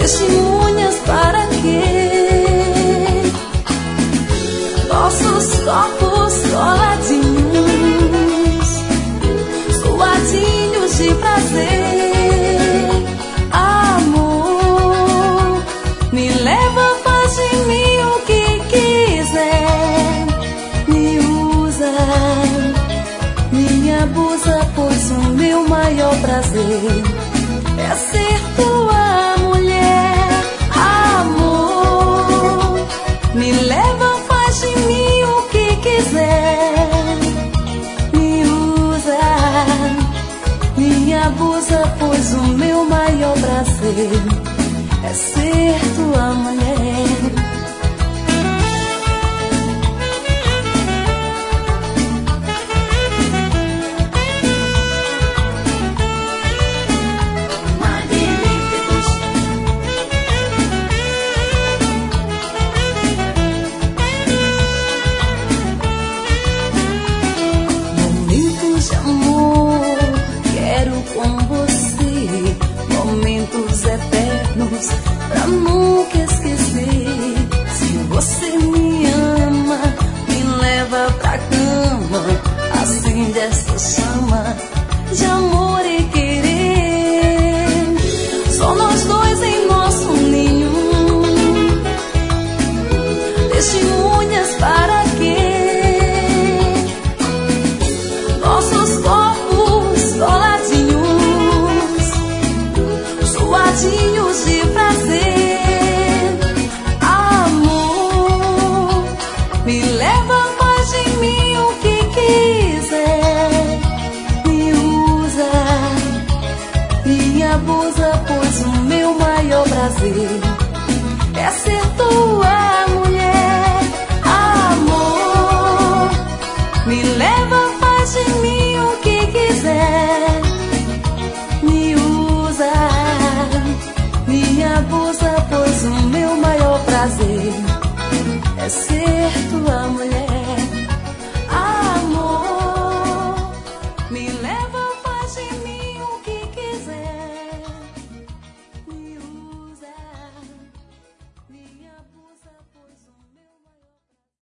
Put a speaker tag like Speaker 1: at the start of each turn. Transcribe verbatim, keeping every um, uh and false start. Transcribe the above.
Speaker 1: Testemunhas para quê? Nossos corpos coladinhos, suadinhos de prazer. Amor, me leva, faz de mim o que quiser. Me usa, me abusa, pois o meu maior prazer é ser tua mulher. Amor, me leva, faz de mim o que quiser. Me usa, me abusa, pois o meu maior prazer é ser tua mulher. Pra nunca esquecer. Se você me ama, me leva pra cama, acende essa chama de amor e querer. Só nós dois em nosso ninho. Testemunhas para quê? Nossos corpos coladinhos, suadinhos de prazer. Amor, me leva, faz de mim o que quiser. Me usa, me abusa, pois o meu maior prazer é ser tua mulher. Amor, me leva, faz de mim o que quiser. Me usa, me abusa, pois o meu maior prazer é ser tua mulher.